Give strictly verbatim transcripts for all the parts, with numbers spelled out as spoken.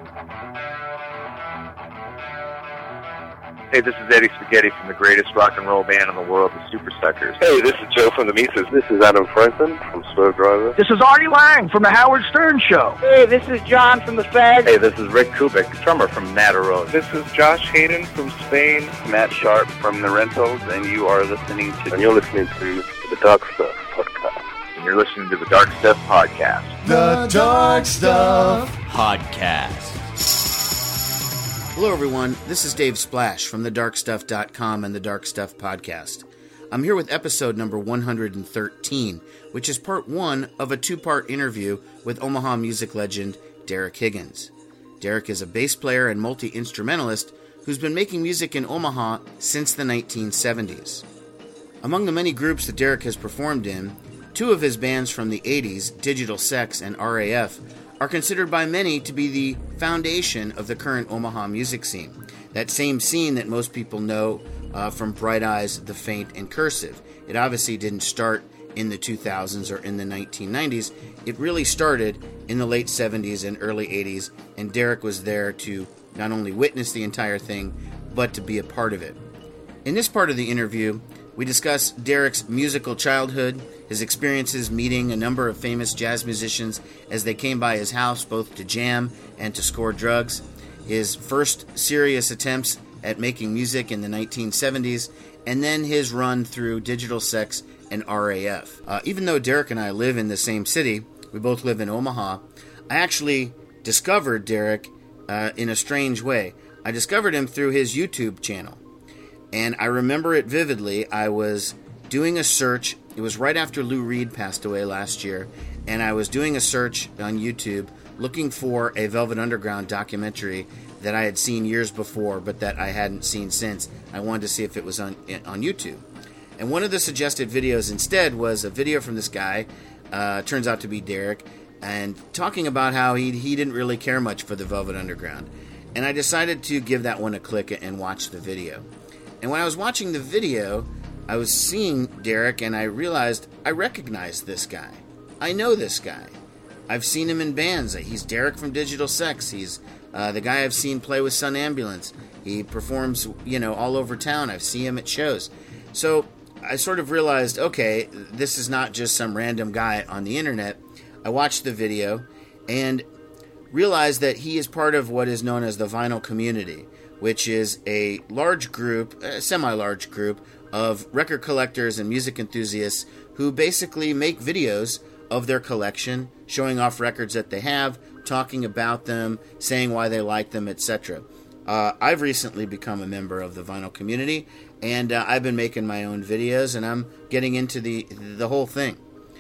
Hey, this is Eddie Spaghetti from the greatest rock and roll band in the world, the Super Suckers. Hey, this is Joe from the Mises. This is Adam Franklin from Swerve Driver. This is Artie Lang from the Howard Stern Show. Hey, this is John from the Fags. Hey, this is Rick Kubik, drummer from Natarone. This is Josh Hayden from Spain. Matt Sharp from The Rentals, and you are listening to... And you're listening to the Dark Stuff Podcast. And you're listening to the Dark Stuff Podcast. The Dark Stuff Podcast. Hello, everyone. This is Dave Splash from the dark stuff dot com and the Dark Stuff Podcast. I'm here with episode number one hundred thirteen, which is part one of a two-part interview with Omaha music legend Derek Higgins. Derek is a bass player and multi-instrumentalist who's been making music in Omaha since the nineteen seventies. Among the many groups that Derek has performed in, two of his bands from the eighties, Digital Sex and R A F, are considered by many to be the foundation of the current Omaha music scene. That same scene that most people know uh, from Bright Eyes, The Faint, and Cursive. It obviously didn't start in the two thousands or in the nineteen nineties. It really started in the late seventies and early eighties, and Derek was there to not only witness the entire thing, but to be a part of it. In this part of the interview, we discuss Derek's musical childhood, his experiences meeting a number of famous jazz musicians as they came by his house both to jam and to score drugs, his first serious attempts at making music in the nineteen seventies, and then his run through Digital Sex and R A F. Uh, even though Derek and I live in the same city, we both live in Omaha, I actually discovered Derek uh, in a strange way. I discovered him through his YouTube channel. And I remember it vividly. I was doing a search. It was right after Lou Reed passed away last year. And I was doing a search on YouTube looking for a Velvet Underground documentary that I had seen years before, but that I hadn't seen since. I wanted to see if it was on on YouTube. And one of the suggested videos instead was a video from this guy, uh, turns out to be Derek, and talking about how he, he didn't really care much for the Velvet Underground. And I decided to give that one a click and watch the video. And when I was watching the video, I was seeing Derek, and I realized I recognized this guy. I know this guy. I've seen him in bands. He's Derek from Digital Sex. He's uh, the guy I've seen play with Sun Ambulance. He performs, you know, all over town. I've seen him at shows. So I sort of realized, okay, this is not just some random guy on the internet. I watched the video and realized that he is part of what is known as the vinyl community, which is a large group, a semi-large group, of record collectors and music enthusiasts who basically make videos of their collection, showing off records that they have, talking about them, saying why they like them, et cetera. Uh, I've recently become a member of the vinyl community, and uh, I've been making my own videos, and I'm getting into the the whole thing.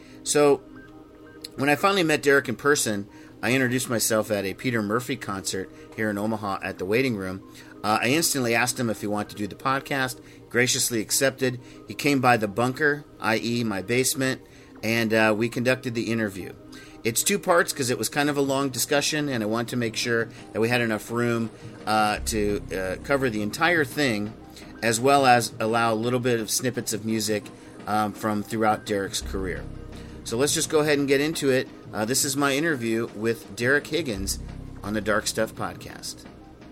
So when I finally met Derek in person, I introduced myself at a Peter Murphy concert here in Omaha at the Waiting Room. Uh, I instantly asked him if he wanted to do the podcast, graciously accepted. He came by the bunker, that is my basement, and uh, we conducted the interview. It's two parts because it was kind of a long discussion, and I wanted to make sure that we had enough room uh, to uh, cover the entire thing, as well as allow a little bit of snippets of music um, from throughout Derek's career. So let's just go ahead and get into it. Uh, this is my interview with Derek Higgins on the Dark Stuff Podcast.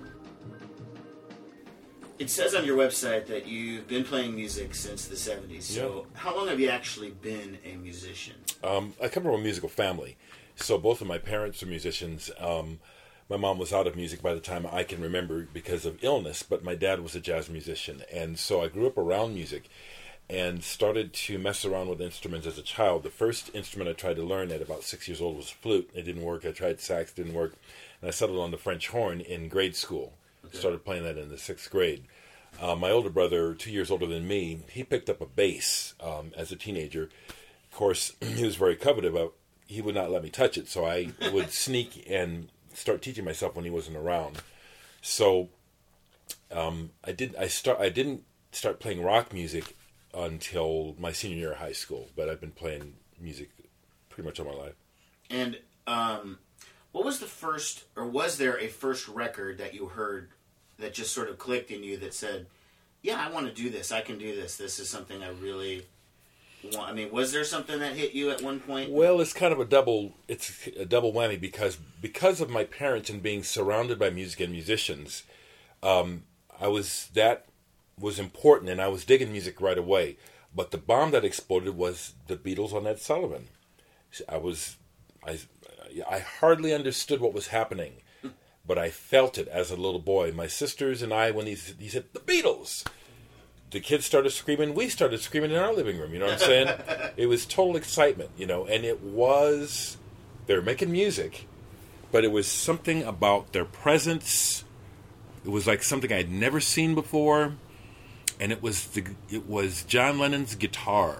It says on your website that you've been playing music since the seventies. So yeah. How long have you actually been a musician? Um, I come from a musical family. So both of my parents are musicians. Um, my mom was out of music by the time I can remember because of illness, but my dad was a jazz musician. And so I grew up around music and started to mess around with instruments as a child. The first instrument I tried to learn at about six years old was flute. It didn't work. I tried sax, didn't work. And I settled on the French horn in grade school. Okay. Started playing that in the sixth grade. Uh, my older brother, two years older than me, he picked up a bass um, as a teenager. Of course, he was very coveted, but he would not let me touch it. So I would sneak and start teaching myself when he wasn't around. So um, I did. I start. I didn't start playing rock music until my senior year of high school, but I've been playing music pretty much all my life. And um, what was the first, or was there a first record that you heard that just sort of clicked in you that said, yeah, I want to do this, I can do this, this is something I really I mean, was there something that hit you at one point? Well, it's kind of a double. It's a double whammy because because of my parents and being surrounded by music and musicians, um, I was that was important, and I was digging music right away. But the bomb that exploded was the Beatles on Ed Sullivan. I was, I, I hardly understood what was happening, but I felt it as a little boy. My sisters and I, when he, he said, the Beatles, the kids started screaming, we started screaming in our living room, you know what I'm saying? It was total excitement, you know, and it was, they were making music, but it was something about their presence. It was like something I'd never seen before, and it was the, it was John Lennon's guitar.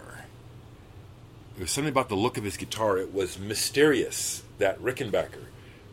There was something about the look of his guitar. It was mysterious, that Rickenbacker.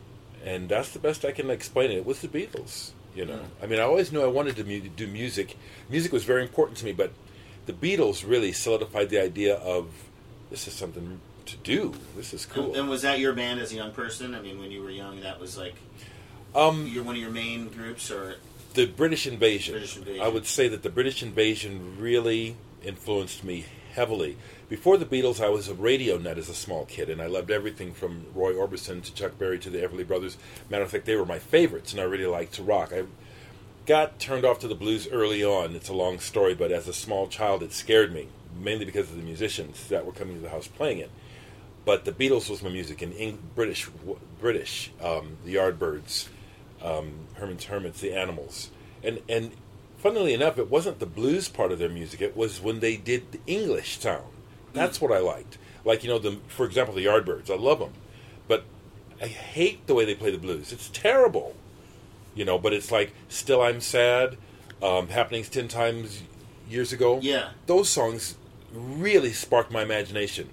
And that's the best I can explain it. It was the Beatles, you know. I mean, I always knew I wanted to mu- do music. Music was very important to me, but the Beatles really solidified the idea of, this is something to do. This is cool. And, and was that your band as a young person? I mean, when you were young, that was like um, your, one of your main groups? Or the British Invasion. British Invasion. I would say that the British Invasion really influenced me heavily. Before the Beatles, I was a radio nut as a small kid, and I loved everything from Roy Orbison to Chuck Berry to the Everly Brothers. Matter of fact, they were my favorites, and I really liked to rock. I got turned off to the blues early on. It's a long story, but as a small child, it scared me, mainly because of the musicians that were coming to the house playing it. But the Beatles was my music, and Eng- British, British, um, the Yardbirds, um, Herman's Hermits, the Animals, and and funnily enough, it wasn't the blues part of their music. It was when they did the English sound. That's what I liked. Like, you know, the for example, the Yardbirds. I love them. But I hate the way they play the blues. It's terrible. You know, but it's like, Still I'm Sad, um, Happenings Ten Times Years Ago. Yeah. Those songs really sparked my imagination.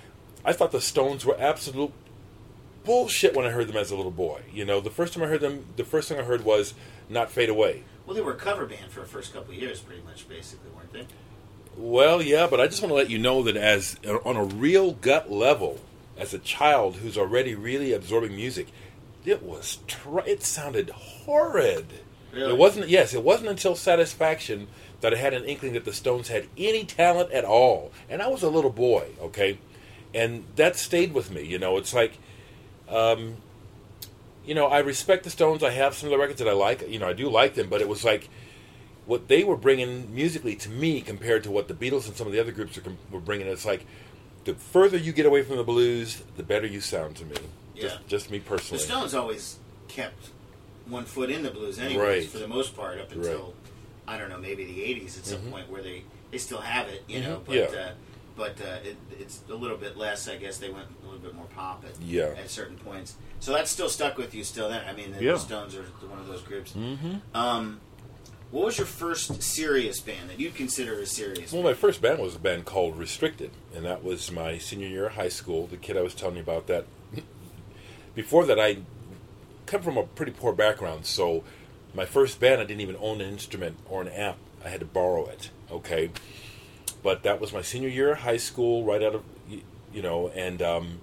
I thought the Stones were absolute bullshit when I heard them as a little boy. You know, the first time I heard them, the first thing I heard was Not Fade Away. Well, they were a cover band for the first couple of years, pretty much, basically, weren't they? Well, yeah, but I just want to let you know that as on a real gut level, as a child who's already really absorbing music, it was tr- it sounded horrid. Really? It wasn't. Yes, it wasn't until Satisfaction that I had an inkling that the Stones had any talent at all, and I was a little boy, okay, and that stayed with me. You know, it's like, um, you know, I respect the Stones. I have some of the records that I like. You know, I do like them, but it was like, what they were bringing musically to me compared to what the Beatles and some of the other groups were bringing, it's like, the further you get away from the blues, the better you sound to me. Yeah. Just, just me personally. The Stones always kept one foot in the blues anyways, right. for the most part, up until, right. I don't know, maybe the eighties at some mm-hmm. point where they, they still have it, you mm-hmm. know, but yeah. uh, but uh, it, it's a little bit less, I guess. They went a little bit more pop at, yeah. at certain points. So that's still stuck with you still then. I mean, the, yeah. the Stones are one of those groups. Mm-hmm. Um, what was your first serious band that you'd consider a serious well, band? my first band was a band called Restricted, and that was my senior year of high school. The kid I was telling you about that. Before that, I come from a pretty poor background, so my first band, I didn't even own an instrument or an amp. I had to borrow it, okay? But that was my senior year of high school, right out of, you know, and um,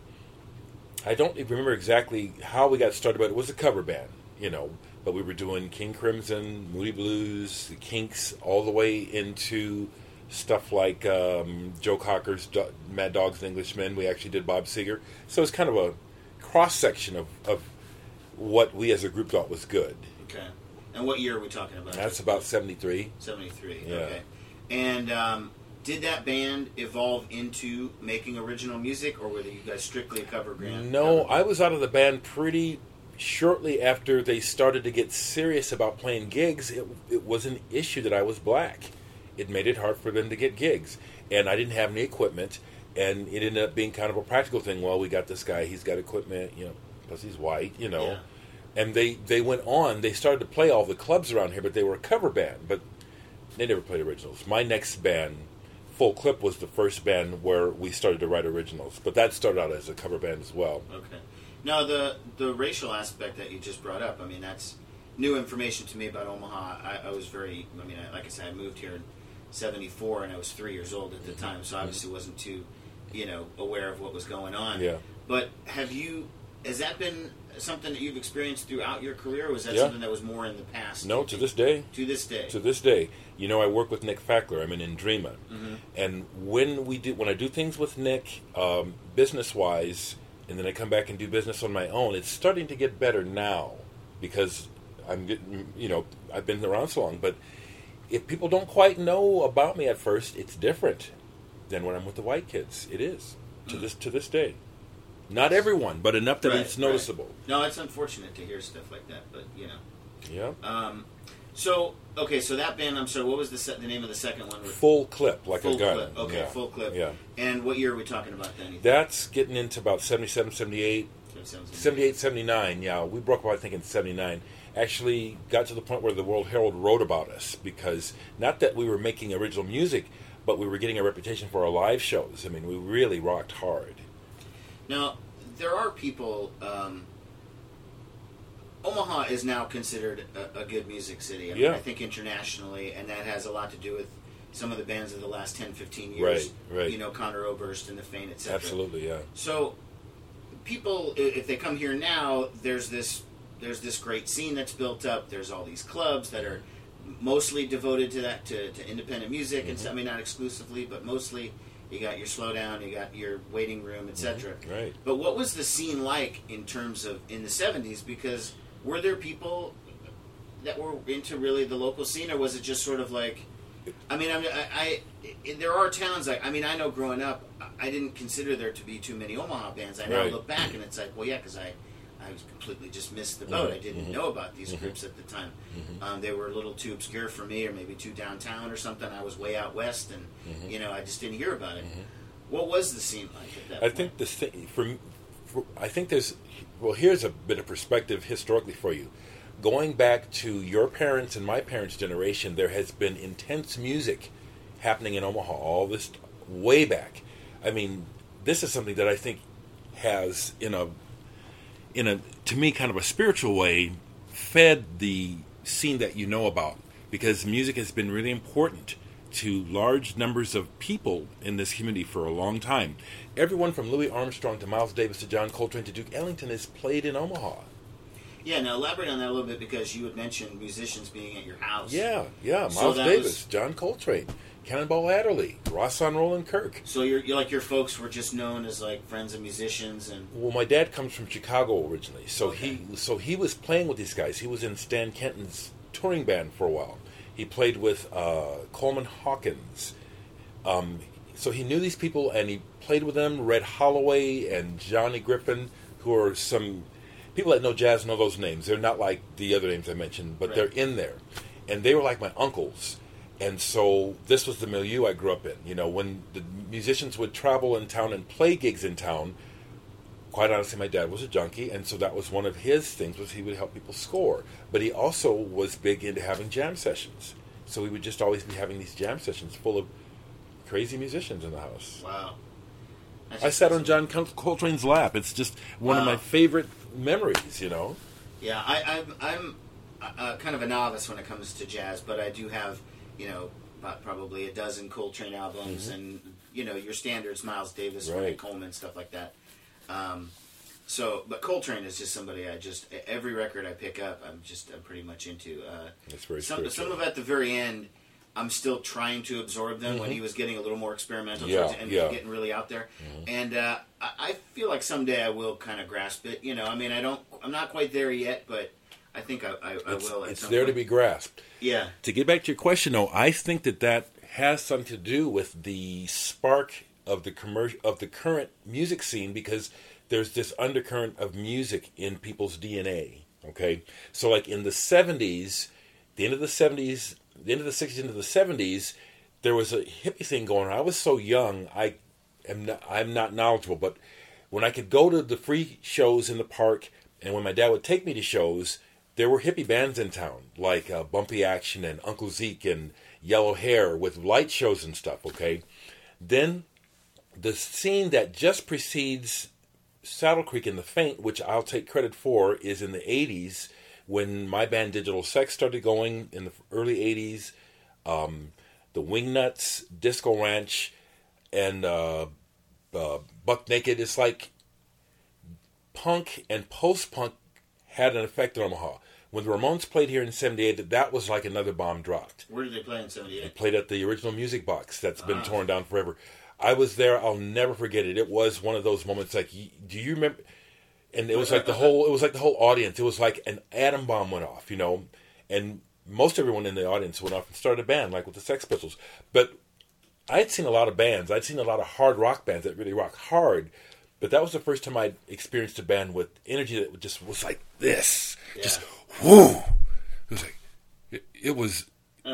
I don't even remember exactly how we got started, but it was a cover band, you know. But we were doing King Crimson, Moody Blues, the Kinks, all the way into stuff like um, Joe Cocker's Do- Mad Dogs and Englishmen. We actually did Bob Seger. So it's kind of a cross-section of, of what we as a group thought was good. Okay. And what year are we talking about? That's about seventy-three. seventy-three, yeah. Okay. And um, did that band evolve into making original music, or were you guys strictly a cover band? No, cover I was out of the band pretty shortly after they started to get serious about playing gigs. It, it was an issue that I was black. It made it hard for them to get gigs. And I didn't have any equipment, and it ended up being kind of a practical thing. Well, we got this guy, he's got equipment, you know, plus he's white, you know. Yeah. And they, they went on, they started to play all the clubs around here, but they were a cover band, but they never played originals. My next band, Full Clip, was the first band where we started to write originals, but that started out as a cover band as well. Okay. Now, the the racial aspect that you just brought up, I mean, that's new information to me about Omaha. I, I was very, I mean, I, like I said, I moved here in seventy-four, and I was three years old at the time, so obviously wasn't too, you know, aware of what was going on. Yeah. But have you, has that been something that you've experienced throughout your career, or was that Yeah. something that was more in the past? No, to this day. To this day. To this day. You know, I work with Nick Fackler. I'm in Indrema. Mm-hmm. And when we do, when I do things with Nick, um, business-wise, and then I come back and do business on my own, it's starting to get better now because I'm getting, you know, I've been around so long. But if people don't quite know about me at first, it's different than when I'm with the white kids. It is to mm. this to this day. Not everyone, but enough that right, it's noticeable. Right. No, it's unfortunate to hear stuff like that, but you know. Yeah. Um, so okay, so that band. I'm sorry. What was the se- the name of the second one? Full Clip, like full a gun. Clip. Okay, yeah. Full Clip. Yeah. And what year are we talking about then? That's getting into about seventy-seven, seventy-eight, seventy-eight, seventy-nine. Yeah, we broke up, I think, in seventy-nine. Actually got to the point where the World Herald wrote about us because not that we were making original music, but we were getting a reputation for our live shows. I mean, we really rocked hard. Now, there are people... Um, Omaha is now considered a, a good music city. I mean, yeah. I think internationally, and that has a lot to do with some of the bands of the last ten, fifteen years. Right, right. You know, Conor Oberst and The Faint, et cetera. Absolutely, yeah. So, people, if they come here now, there's this there's this great scene that's built up. There's all these clubs that are mostly devoted to that, to, to independent music, mm-hmm. and so, I mean, not exclusively, but mostly. You got your Slowdown, you got your Waiting Room, et cetera. Mm-hmm. Right. But what was the scene like in terms of in the seventies? Because were there people that were into really the local scene, or was it just sort of like? I mean, I, mean, I, I there are towns like I mean, I know growing up, I didn't consider there to be too many Omaha bands. I now right. look back and it's like, well, yeah, because I, I completely just missed the boat. Mm-hmm. I didn't mm-hmm. know about these mm-hmm. groups at the time. Mm-hmm. Um, they were a little too obscure for me, or maybe too downtown or something. I was way out west, and mm-hmm. you know, I just didn't hear about it. Mm-hmm. What was the scene like at that I point? think the thing for, for I think there's well here's a bit of perspective historically for you. Going back to your parents and my parents' generation, there has been intense music happening in Omaha all this way back. I mean, this is something that I think has in a in a to me kind of a spiritual way fed the scene that you know about, because music has been really important to large numbers of people in this community for a long time. Everyone from Louis Armstrong to Miles Davis to John Coltrane to Duke Ellington has played in Omaha. Yeah, now elaborate on that a little bit, because you had mentioned musicians being at your house. Yeah, yeah. Miles So that Davis, was- John Coltrane, Cannonball Adderley, Ross on Roland Kirk. So you're, you're like your folks were just known as like friends of musicians, and Well, my dad comes from Chicago originally, so Okay. he so he was playing with these guys. He was in Stan Kenton's touring band for a while. He played with uh, Coleman Hawkins. Um, so he knew these people, and he played with them. Red Holloway and Johnny Griffin, who are some people that know jazz know those names. They're not like the other names I mentioned, but Right. they're in there. And they were like my uncles. And so this was the milieu I grew up in. You know, when the musicians would travel in town and play gigs in town, quite honestly, my dad was a junkie, and so that was one of his things, was he would help people score. But he also was big into having jam sessions. So we would just always be having these jam sessions full of crazy musicians in the house. wow. That's I just sat on awesome. John Col- Coltrane's lap. It's just one of Wow. my favorite memories, you know? Yeah, I, I'm, I'm uh, kind of a novice when it comes to jazz, but I do have, you know, about probably a dozen Coltrane albums, Mm-hmm. and you know your standards, Miles Davis, Right. Ronnie Coleman, stuff like that. Um, so, but Coltrane is just somebody I just every record I pick up, I'm just I'm pretty much into. Uh, It's very some spiritual. some of at the very end, I'm still trying to absorb them when he was getting a little more experimental Mm-hmm. Yeah, towards- and yeah. getting really out there. And uh, I, I feel like someday I will kind of grasp it. You know, I mean, I don't, I'm not quite there yet, but I think I, I, I It's, will. At it's some there to point. be grasped. Yeah. To get back to your question, though, I think that that has something to do with the spark of the commercial of the current music scene, because there's this undercurrent of music in people's D N A. Okay, so like in the seventies, the end of the seventies, the end of the sixties into the seventies, there was a hippie thing going on. I was so young, I am not, I'm not knowledgeable, but when I could go to the free shows in the park, and when my dad would take me to shows, there were hippie bands in town, like uh, Bumpy Action and Uncle Zeke and Yellow Hair, with light shows and stuff, okay? Then the scene that just precedes Saddle Creek and The Faint, which I'll take credit for, is in the eighties, when my band Digital Sex started going in the early eighties. Um, the Wingnuts, Disco Ranch, and uh, uh, Buck Naked. It's like punk and post-punk had an effect on Omaha. When the Ramones played here in seventy-eight, that was like another bomb dropped. Where did they play in seventy-eight? They played at the original Music Box that's been Ah. torn down forever. I was there. I'll never forget it. It was one of those moments like, do you remember? And it was like the whole, it was like the whole audience. It was like an atom bomb went off, you know, and most everyone in the audience went off and started a band, like with the Sex Pistols. But I'd seen a lot of bands. I'd seen a lot of hard rock bands that really rock hard. But that was the first time I'd experienced a band with energy that just was like this. Yeah. Just, whoo! It was like, it, it was,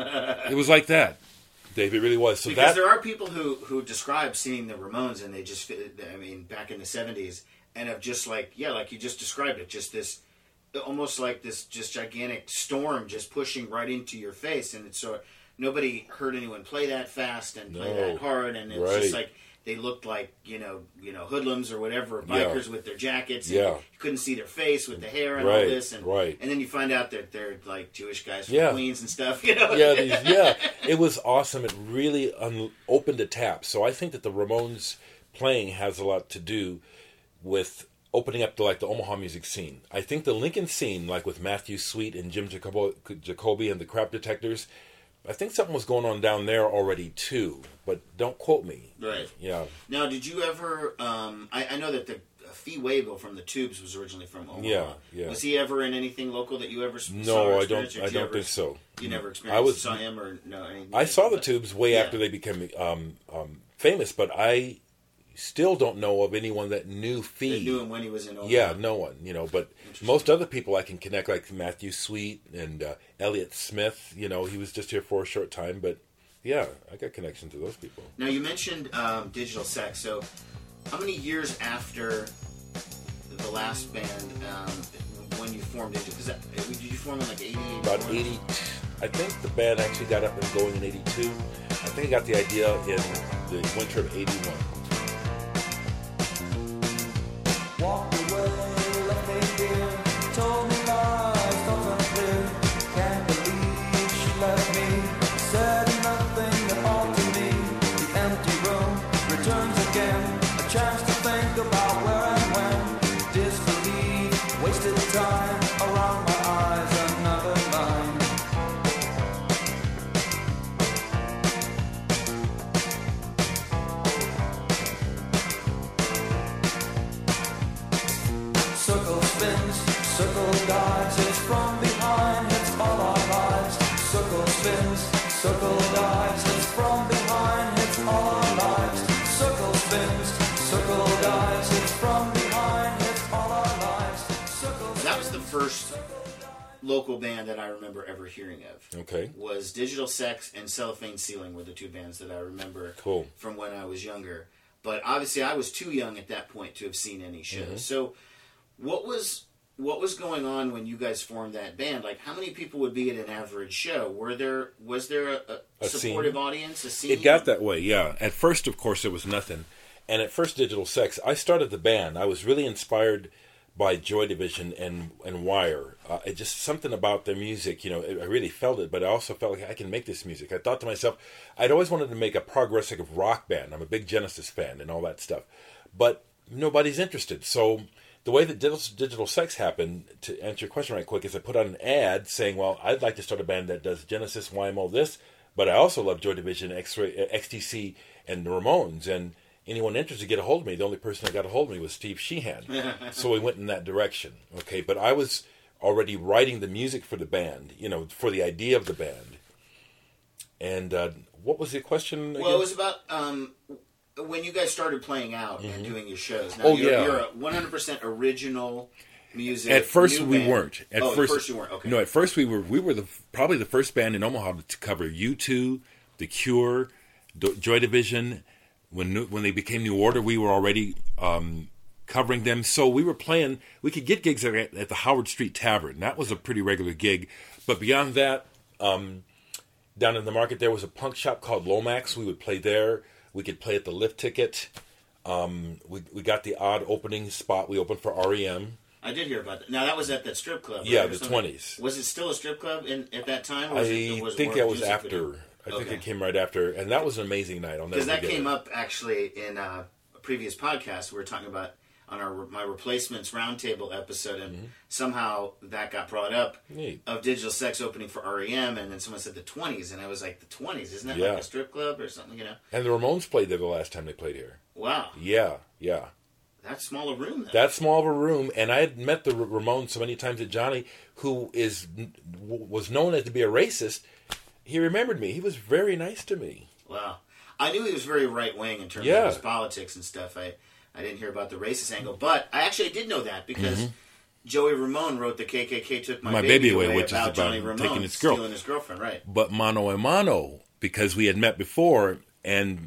it was like that, Dave. It really was. So because that, there are people who, who describe seeing the Ramones and they just, I mean, back in the seventies, and have just like, yeah, like you just described it, just this, almost like this just gigantic storm just pushing right into your face. And it's so, nobody heard anyone play that fast and play no. that hard. And it's right. just like, they looked like, you know, you know, hoodlums or whatever, bikers yeah. with their jackets. And yeah. you couldn't see their face with the hair and right. all this. And, right. and then you find out that they're like Jewish guys from yeah. Queens and stuff, you know? Yeah, these, yeah. It was awesome. It really un- opened a tap. So I think that the Ramones playing has a lot to do with opening up to like the Omaha music scene. I think the Lincoln scene, like with Matthew Sweet and Jim Jacobo, Jacoby and the Crap Detectors, I think something was going on down there already too, but don't quote me. Right. Yeah. Now, did you ever? Um, I, I know that the Fee Waybill from the Tubes was originally from Omaha. Yeah, yeah. Was he ever in anything local that you ever saw? No, or I don't. experienced, or I did you don't ever- think so. You never experienced? I was saw him or no? Anything I saw the but- Tubes way yeah. after they became um, um, famous, but I still don't know of anyone that knew Fee. They knew him when he was in Omaha. Yeah, no one, you know, but most other people I can connect, like Matthew Sweet and uh, Elliott Smith, you know, he was just here for a short time, but yeah, I got connection to those people. Now, you mentioned um, Digital Sex, so how many years after the last band, um, when you formed it, because did you form in like eighty? About eighty, I think the band actually got up and going in eighty-two. I think I got the idea in the winter of eighty-one. Walked away, left me here, told me lies, thought unclear. Can't believe she left me, said nothing at all to me. The empty room returns again, a chance to think about where and when. Disbelief, wasted time, around my eyes, another line. Circle spins, circle dives, it's from behind, it's all our lives. Circle spins, circle dives, it's from behind, it's all our lives. Circle spins, circle dives, it's from behind, it's all our lives. Circle That was the first local band that I remember ever hearing of. Okay. Was Digital Sex and Cellophane Ceiling were the two bands that I remember Cool. from when I was younger. But obviously I was too young at that point to have seen any shows. Mm-hmm. So what was what was going on when you guys formed that band? Like, how many people would be at an average show? Were there was there a, a, A supportive scene. audience, a scene? It got that way, yeah. At first, of course, there was nothing. And at first, Digital Sex, I started the band. I was really inspired by Joy Division and and Wire. Uh, it just something about their music, you know, I really felt it, but I also felt like I can make this music. I thought to myself, I'd always wanted to make a progressive rock band. I'm a big Genesis fan and all that stuff. But nobody's interested. So the way that Digital, Digital Sex happened, to answer your question right quick, is I put out an ad saying, well, I'd like to start a band that does Genesis, Y M O, this, but I also love Joy Division, X-Ray, X T C, and the Ramones. And anyone interested, get a hold of me. The only person that got a hold of me was Steve Sheehan. So we went in that direction. Okay, but I was already writing the music for the band, you know, for the idea of the band. And uh, what was the question again? Well, it was about um, when you guys started playing out and doing your shows. Now, Oh, you're, yeah. you're a one hundred percent original music. At first, new we band. weren't. At oh, first, at first you weren't. Okay. No, at first we were. We were the probably the first band in Omaha to cover U two, The Cure, Do- Joy Division. When New- when they became New Order, we were already um, covering them. So we were playing. We could get gigs at, at the Howard Street Tavern. That was a pretty regular gig. But beyond that, um, down in the market, there was a punk shop called Lomax. We would play there. We could play at the Lift Ticket. Um, we we got the odd opening spot. We opened for R E M. I did hear about that. Now that was at that strip club. Yeah, right, or the something? twenties. Was it still a strip club in at that time? Or I was it, or was it think more that was music after. video? I think Okay. it came right after, and that was an amazing night. I'll never Because that forget came it. up actually in uh, a previous podcast. We were talking about. on our my replacements roundtable episode, and Mm-hmm. somehow that got brought up Neat. of Digital Sex opening for R E M, and then someone said the twenties, and I was like, the twenties, isn't that Yeah. like a strip club or something? You know? And the Ramones played there the last time they played here. Wow, Yeah, yeah. that small a room. Then. That small of a room, and I had met the Ramones so many times that Johnny, who is was known as to be a racist, he remembered me. He was very nice to me. Wow, I knew he was very right wing in terms Yeah. of his politics and stuff. I I didn't hear about the racist angle, but I actually did know that because. Mm-hmm. Joey Ramone wrote the K K K took my, My baby, Baby Away, away which is about, about Johnny Ramone taking his girl. stealing his girlfriend, right? But mano a mano, because we had met before, and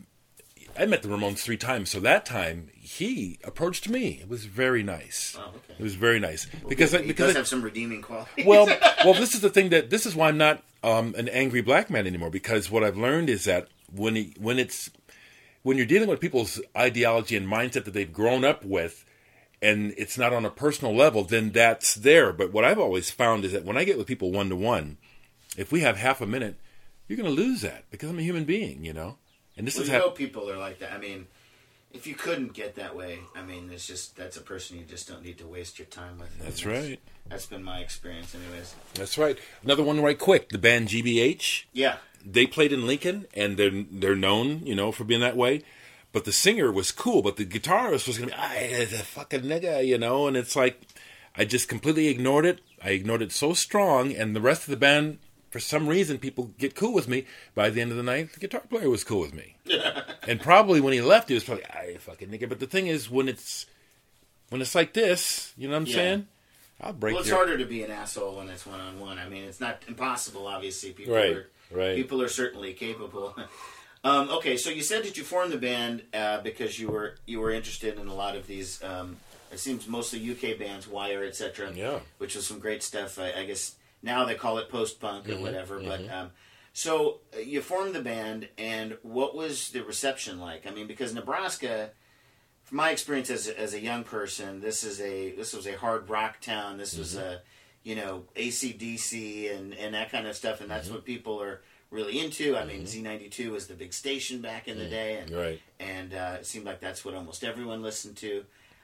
I met the Ramones three times. So that time he approached me. It was very nice. Oh, okay. It was very nice Well, because he I, because does I, have some redeeming qualities. well, well, this is the thing that this is why I'm not um, an angry black man anymore. Because what I've learned is that when he, when it's when you're dealing with people's ideology and mindset that they've grown up with, and it's not on a personal level, then that's there. But what I've always found is that when I get with people one to one, if we have half a minute, you're going to lose that because I'm a human being, you know. And this well, is you how know people are like that. I mean, if you couldn't get that way, I mean, it's just that's a person you just don't need to waste your time with. That's I mean, right. That's been my experience, anyways. That's right. Another one, right quick. The band G B H. Yeah, They played in Lincoln, and they're they're known, you know, for being that way. But the singer was cool, but the guitarist was going to be, ah, it's a fucking nigga, you know? And it's like, I just completely ignored it. I ignored it so strong, and the rest of the band, for some reason, people get cool with me. By the end of the night, the guitar player was cool with me. And probably when he left, he was probably, ah, you fucking nigga. But the thing is, when it's when it's like this, you know what I'm Yeah. saying? I'll break well, it's your... harder to be an asshole when it's one on one. I mean, it's not impossible. Obviously, people Right, are right. people are certainly capable. Um, okay, so you said that you formed the band uh, because you were you were interested in a lot of these. Um, it seems mostly U K bands, Wire, et cetera. Yeah. Which was some great stuff. I, I guess now they call it post punk or Mm-hmm, whatever. But mm-hmm. um, so uh, you formed the band, and what was the reception like? I mean, because Nebraska, from my experience as a, as a young person, this is a this was a hard rock town. This was Mm-hmm. a you know A C D C and and that kind of stuff, and that's Mm-hmm. what people are really into. I mean, Z ninety-two was the big station back in the day, and Right. and uh, it seemed like that's what almost everyone listened to.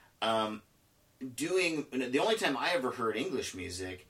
Um, doing the only time I ever heard English music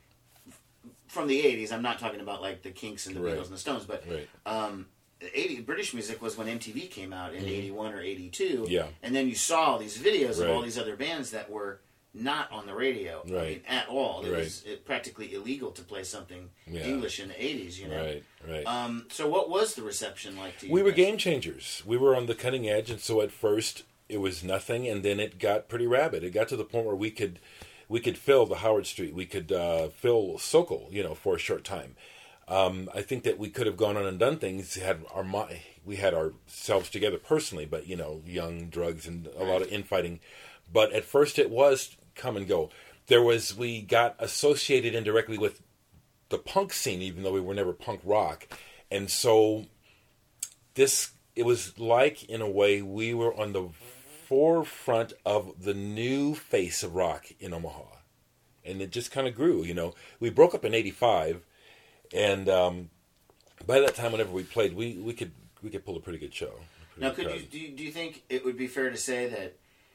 from the eighties, I'm not talking about like the Kinks and the Right. Beatles and the Stones, but Right. um, eighty British music was when M T V came out in eighty-one or eighty-two, Yeah. and then you saw these videos of all Right. these other bands that were not on the radio, I Right. mean, at all. It Right. was it, practically illegal to play something Yeah. English in the eighties, you know. Right, right. Um, so what was the reception like to you? We were guys? game changers. We were on the cutting edge, and so at first it was nothing, and then it got pretty rabid. It got to the point where we could we could fill the Howard Street. We could uh, fill Sokol, you know, for a short time. Um, I think that we could have gone on and done things. Had our mi- we had ourselves together personally, but you know, young, drugs, and a lot of infighting. But at first, it was come and go. There was we got associated indirectly with the punk scene, even though we were never punk rock, and so this it was like in a way we were on the forefront of the new face of rock in Omaha, and it just kind of grew. You know, we broke up in eighty-five, and um, by that time, whenever we played, we, we could we could pull a pretty good show. Pretty Now, good could crowd. you do, you do you think it would be fair to say that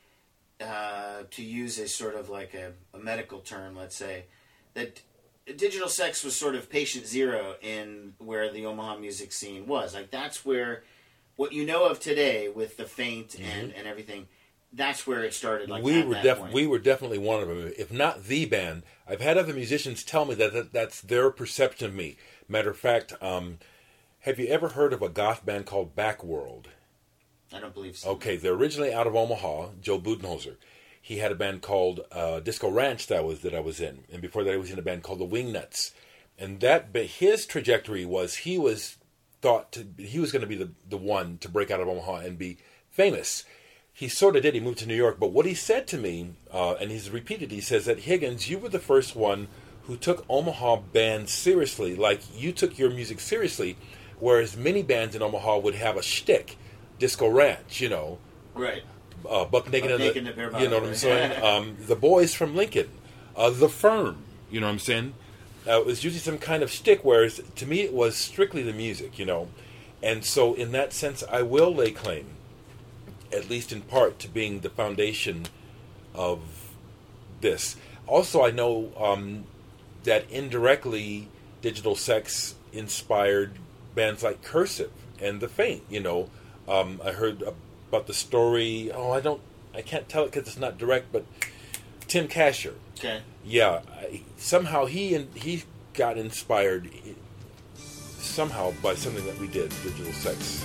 uh, to use a sort of like a, a medical term, let's say, that Digital Sex was sort of patient zero in where the Omaha music scene was. Like that's where what you know of today with the Faint and, and everything. That's where it started. Like we at were that def- point. we were definitely one of them, if not the band. I've had other musicians tell me that, that that's their perception of me. Matter of fact, um, have you ever heard of a goth band called Backworld? I don't believe so. Okay, they're originally out of Omaha. Joe Budenholzer. He had a band called uh, Disco Ranch that was that I was in, and before that, I was in a band called the Wingnuts. And that, but his trajectory was he was thought to he was going to be the the one to break out of Omaha and be famous. He sort of did. He moved to New York, but what he said to me, uh, and he's repeated, he says that Higgins, you were the first one who took Omaha bands seriously, like you took your music seriously, whereas many bands in Omaha would have a shtick. Disco Ranch, you know. Right. Uh, Buck Naked and Naked the, and the Bear you Bottom, know what I'm right? saying? um, the Boys from Lincoln. Uh, the Firm, you know what I'm saying? Uh, it was usually some kind of shtick, whereas to me it was strictly the music, you know. And so in that sense, I will lay claim, at least in part, to being the foundation of this. Also, I know um, that indirectly Digital Sex inspired bands like Cursive and The Faint. You know, um, I heard about the story. Oh, I don't, I can't tell it because it's not direct. But Tim Kasher. Okay. Yeah, I, somehow he and he got inspired somehow by something that we did, Digital Sex.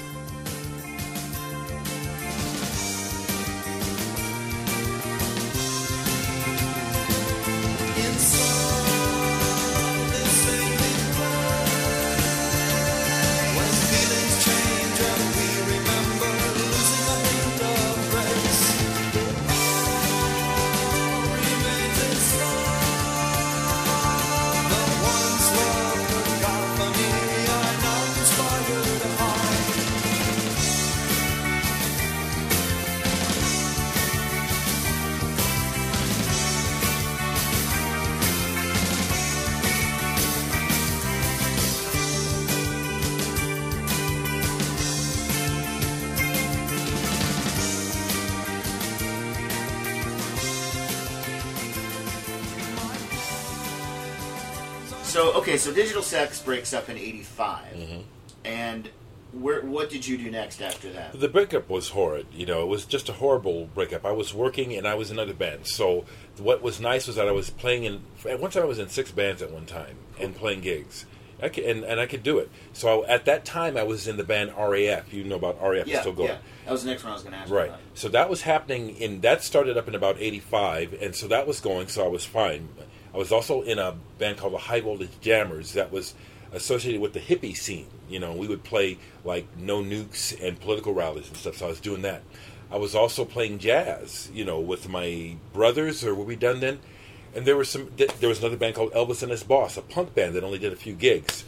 So, okay, so Digital Sex breaks up in eighty-five. Mm-hmm. And where, what did you do next after that? The breakup was horrid. You know, it was just a horrible breakup. I was working and I was in other bands. So what was nice was that I was playing in... At one time I was in six bands at one time and playing gigs. I could, and, and I could do it. So I, at that time I was in the band R A F. You know about R A F. Yeah, It's still going. yeah. That was the next one I was going to ask Right. about. So that was happening in... That started up in about eighty-five. And so that was going, so I was fine. I was also in a band called the High Voltage Jammers that was associated with the hippie scene. You know, we would play like No Nukes and political rallies and stuff, so I was doing that. I was also playing jazz, you know, with my brothers, or were we done then? And there was some. There was another band called Elvis and His Boss, a punk band that only did a few gigs.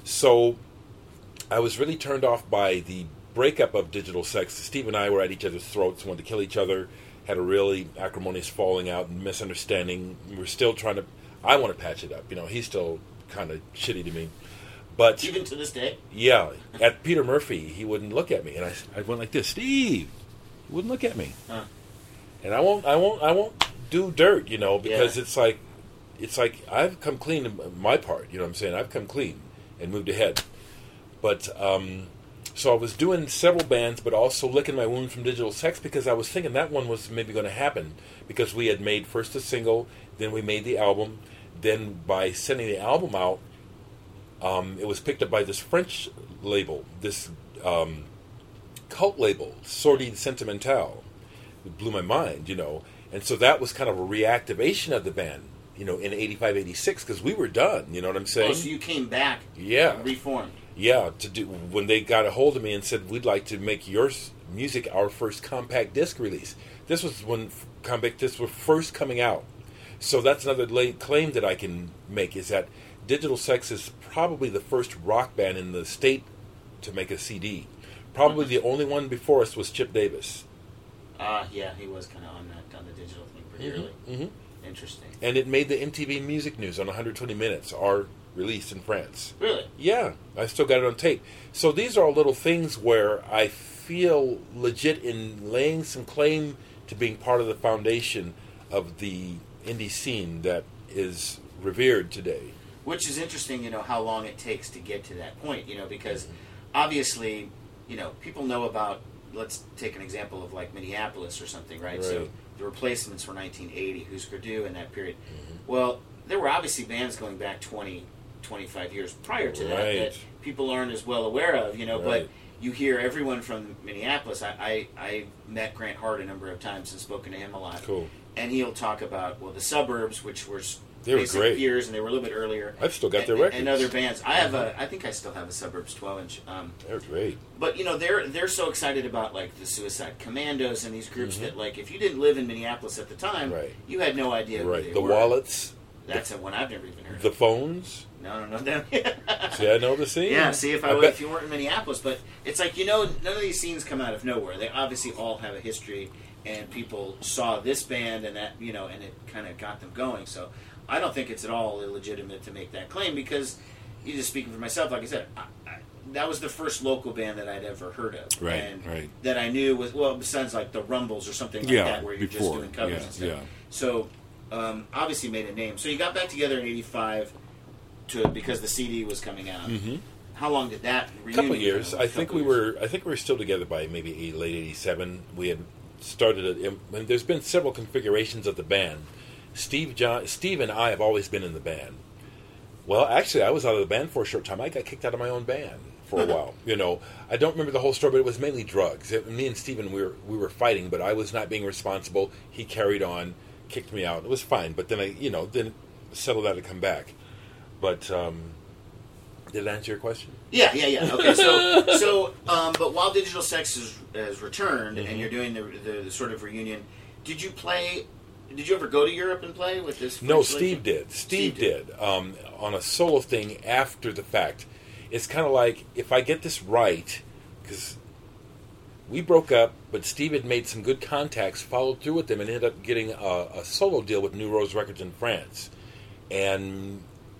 So I was really turned off by the breakup of Digital Sex. Steve and I were at each other's throats, wanted to kill each other, had a really acrimonious falling out and misunderstanding. We were still trying to... I want to patch it up. You know, he's still kind of shitty to me. But even to this day? Yeah. At Peter Murphy, he wouldn't look at me. And I, I went like this, Steve! He wouldn't look at me. Huh. And I won't I won't, I won't do dirt, you know, because Yeah. it's like... It's like I've come clean in my part. You know what I'm saying? I've come clean and moved ahead. But... um So I was doing several bands, but also licking my wound from Digital Sex because I was thinking that one was maybe going to happen because we had made first a single, then we made the album, then by sending the album out, um, it was picked up by this French label, this um, cult label, Sordide Sentimental. It blew my mind, you know. And so that was kind of a reactivation of the band, you know, in eighty-five, eighty-six, because we were done, you know what I'm saying? Oh, so you came back, yeah, reformed. Yeah, to do when they got a hold of me and said, we'd like to make your music our first compact disc release. This was when compact discs were first coming out. So that's another late claim that I can make, is that Digital Sex is probably the first rock band in the state to make a C D. Probably the only one before us was Chip Davis. Ah, uh, yeah, he was kind of on that on the digital thing pretty Mm-hmm, early. mm-hmm. Interesting. And it made the M T V Music News on one hundred twenty minutes, our release in France. Really? Yeah, I still got it on tape. So these are all little things where I feel legit in laying some claim to being part of the foundation of the indie scene that is revered today. Which is interesting, you know, how long it takes to get to that point, you know, because obviously, you know, people know about, let's take an example of like Minneapolis or something, right? Right. So the Replacements were nineteen eighty, Husker Du in that period. Mm-hmm. Well, there were obviously bands going back twenty, twenty-five years prior to that Right. that people aren't as well aware of, you know, Right. but you hear everyone from Minneapolis. I, I, I met Grant Hart a number of times and spoken to him a lot. Cool. And he'll talk about, well, the Suburbs, which were They were basic great. years, and they were a little bit earlier. I've still got and, their records. And other bands. I have a, I think I still have a Suburbs twelve inch. Um, They're great. but, you know, they're they're so excited about, like, the Suicide Commandos and these groups Mm-hmm. that, like, if you didn't live in Minneapolis at the time, Right. you had no idea who Right. they The were. Wallets. That's a one I've never even heard The of. Phones. No, no, no. See, I know the scene. Yeah, see, if I, I would, bet- if you weren't in Minneapolis, but it's like, you know, none of these scenes come out of nowhere. They obviously all have a history, and people saw this band and that, you know, and it kind of got them going. So I don't think it's at all illegitimate to make that claim because, you just speaking for myself, like I said, I, I, that was the first local band that I'd ever heard of. Right, and right. That I knew was, well, besides like the Rumbles or something like Yeah, that, where you're before, just doing covers yeah, and stuff. yeah. So, um, obviously made a name. So you got back together in eighty-five to because the C D was coming out. Mm-hmm. How long did that A reunion couple of years. go? I think Couple we years. were. I think we were still together by maybe eight, late eighty-seven. We had started it. And there's been several configurations of the band. Steve, John, Steve, and I have always been in the band. Well, actually, I was out of the band for a short time. I got kicked out of my own band for a while. You know, I don't remember the whole story, but it was mainly drugs. It, me and Steven, we were we were fighting, but I was not being responsible. He carried on, kicked me out. It was fine, but then I, you know, then settled out to come back. But um, did it answer your question? Yeah, yeah, yeah. Okay, so so, um, but while Digital Sex has, has returned Mm-hmm. and you're doing the, the the sort of reunion, did you play? Did you ever go to Europe and play with this? No, French Steve lady? did. Steve, Steve did, um, on a solo thing after the fact. It's kind of like, if I get this right, because we broke up, but Steve had made some good contacts, followed through with them, and ended up getting a, a solo deal with New Rose Records in France. And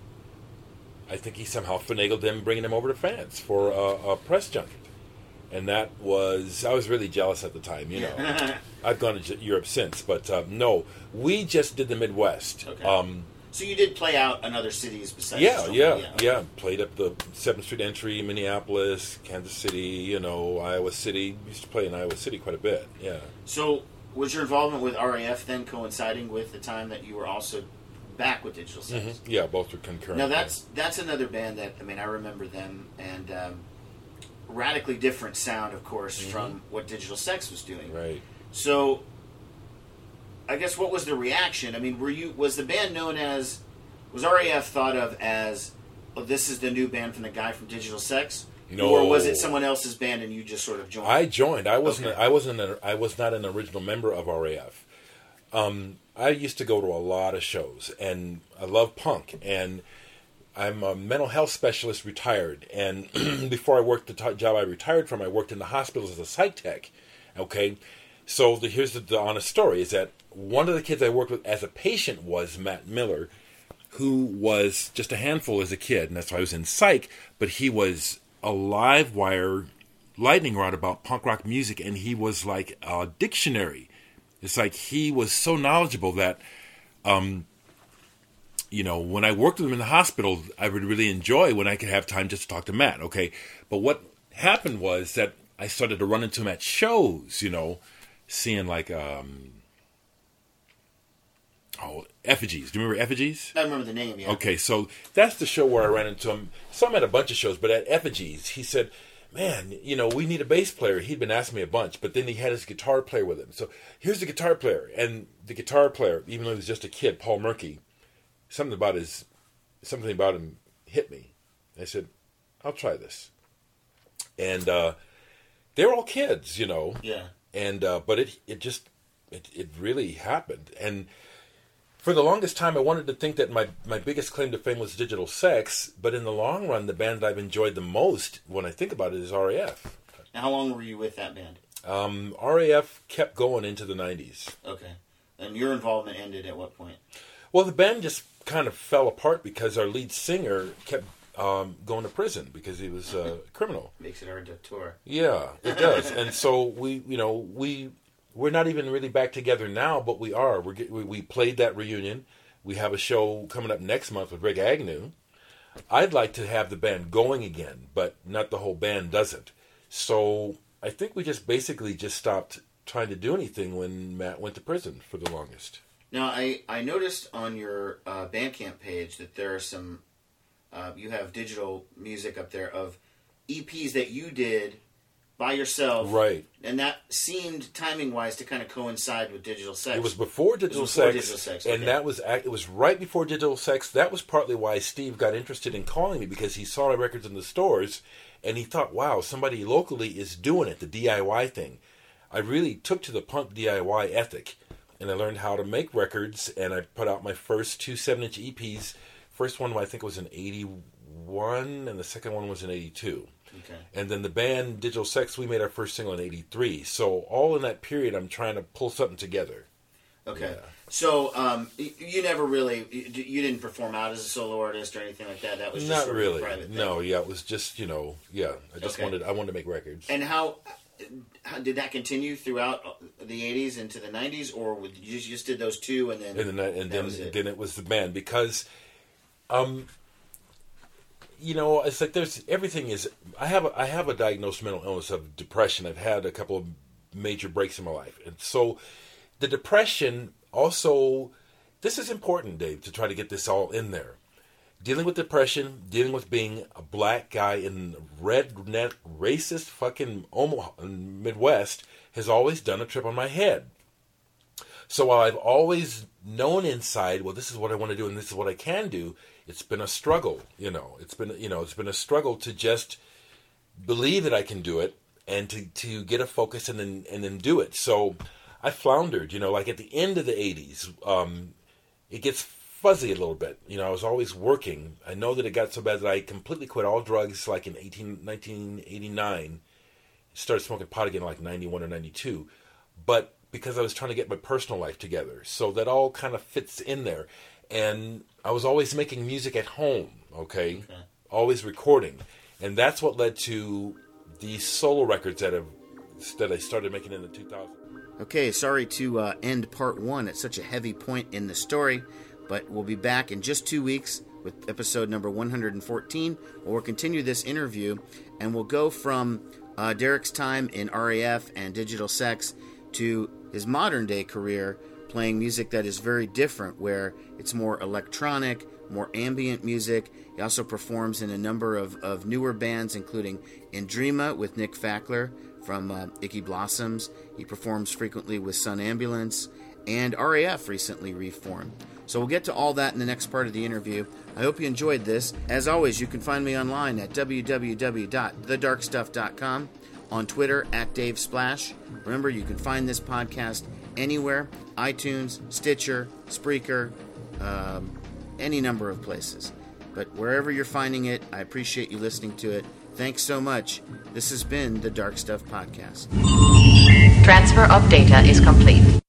I think he somehow finagled them, bringing them over to France for a, a press junket. And that was, I was really jealous at the time, you know. I've gone to J- Europe since, but uh, no, we just did the Midwest. Okay. Um, So you did play out in other cities besides. yeah, Oklahoma, yeah, yeah. Played up the seventh Street entry, Minneapolis, Kansas City, you know, Iowa City. Used to play in Iowa City quite a bit, yeah. So was your involvement with R A F then coinciding with the time that you were also back with Digital Sex? Mm-hmm. Yeah, both were concurrent. Now that's that's another band that I mean I remember them and um, radically different sound, of course, Mm-hmm. from what Digital Sex was doing. Right. So, I guess what was the reaction? I mean, were you was the band known as was R A F thought of as oh, this is the new band from the guy from Digital Sex? No. Or was it someone else's band and you just sort of joined? I joined. I wasn't. Okay. I wasn't. A, I was not an original member of R A F. Um, I used to go to a lot of shows, and I love punk. And I'm a mental health specialist, retired. And before I worked the t- job I retired from, I worked in the hospitals as a psych tech. Okay, so the, here's the, the honest story: is that one of the kids I worked with as a patient was Matt Miller, who was just a handful as a kid, and that's why I was in psych. But he was a live wire lightning rod about punk rock music, and he was like a dictionary. It's like he was so knowledgeable that, um, you know, when I worked with him in the hospital, I would really enjoy when I could have time just to talk to Matt, okay? But what happened was that I started to run into him at shows, you know, seeing like, um, oh, Effigies. Do you remember Effigies? I remember the name, yeah. Okay, so that's the show where I ran into him. So I'm at a bunch of shows, but at Effigies, he said, man, you know, we need a bass player. He'd been asking me a bunch, but then he had his guitar player with him. So here's the guitar player. And the guitar player, even though he was just a kid, Paul Murky, something about his, something about him hit me. I said, I'll try this. And uh, they were all kids, you know. Yeah. And, uh, but it, it just, it, it really happened. And for the longest time, I wanted to think that my, my biggest claim to fame was Digital Sex, but in the long run, the band that I've enjoyed the most, when I think about it, is R A F. Now, how long were you with that band? Um, R A F kept going into the nineties. Okay. And your involvement ended at what point? Well, the band just kind of fell apart because our lead singer kept um, going to prison because he was a criminal. Makes it hard to tour. Yeah, it does. And so we, you know, we... We're not even really back together now, but we are. We're, we we played that reunion. We have a show coming up next month with Rick Agnew. I'd like to have the band going again, but not the whole band doesn't. So I think we just basically just stopped trying to do anything when Matt went to prison for the longest. Now, I, I noticed on your uh, Bandcamp page that there are some, uh, you have digital music up there of E Ps that you did by yourself. Right. And that seemed, timing-wise, to kind of coincide with Digital Sex. It was before Digital, was before Sex, Digital Sex, and okay. that was it was right before Digital Sex. That was partly why Steve got interested in calling me, because he saw the records in the stores, and he thought, wow, somebody locally is doing it, the D I Y thing. I really took to the punk D I Y ethic, and I learned how to make records, and I put out my first two seven-inch E Ps. First one, I think, was in eighty-one, and the second one was in eighty-two. Okay. And then the band Digital Sex, we made our first single in eighty-three. So all in that period, I'm trying to pull something together. Okay. Yeah. So um, you, you never really you, you didn't perform out as a solo artist or anything like that. That was just Not sort really. of a private thing. No, yeah, it was just you know, yeah. I just Okay. wanted I wanted to make records. And how, how did that continue throughout the eighties into the nineties, or would you just, you just did those two and then and then and that then, was it? then it was the band because, um, you know, it's like there's everything is. I have a, I have a diagnosed mental illness of depression. I've had a couple of major breaks in my life, and so the depression also. This is important, Dave, to try to get this all in there. Dealing with depression, dealing with being a black guy in redneck, racist fucking Omaha, Midwest has always done a trip on my head. So while I've always known inside, well, this is what I want to do and this is what I can do, it's been a struggle, you know. It's been, you know, it's been a struggle to just believe that I can do it and to, to get a focus and then and then do it. So I floundered, you know, like at the end of the eighties, um, it gets fuzzy a little bit. You know, I was always working. I know that it got so bad that I completely quit all drugs like in eighteen, nineteen eighty-nine. Started smoking pot again like ninety-one or ninety-two. But because I was trying to get my personal life together. So that all kind of fits in there. And I was always making music at home, okay? okay. Always recording. And that's what led to these solo records that have that I started making in the two thousands. Okay, sorry to uh, end part one at such a heavy point in the story, but we'll be back in just two weeks with episode number one hundred fourteen, where we'll continue this interview, and we'll go from uh, Derek's time in R A F and Digital Sex to his modern-day career playing music that is very different, where it's more electronic, more ambient music. He also performs in a number of, of newer bands, including Indrima with Nick Fackler from uh, Icky Blossoms. He performs frequently with Sun Ambulance, and R A F recently reformed. So we'll get to all that in the next part of the interview. I hope you enjoyed this. As always, you can find me online at w w w dot the dark stuff dot com, on Twitter at Dave Splash. Remember, you can find this podcast anywhere, iTunes, Stitcher, Spreaker, um, any number of places. But wherever you're finding it, I appreciate you listening to it. Thanks so much. This has been the Dark Stuff Podcast. Transfer of data is complete.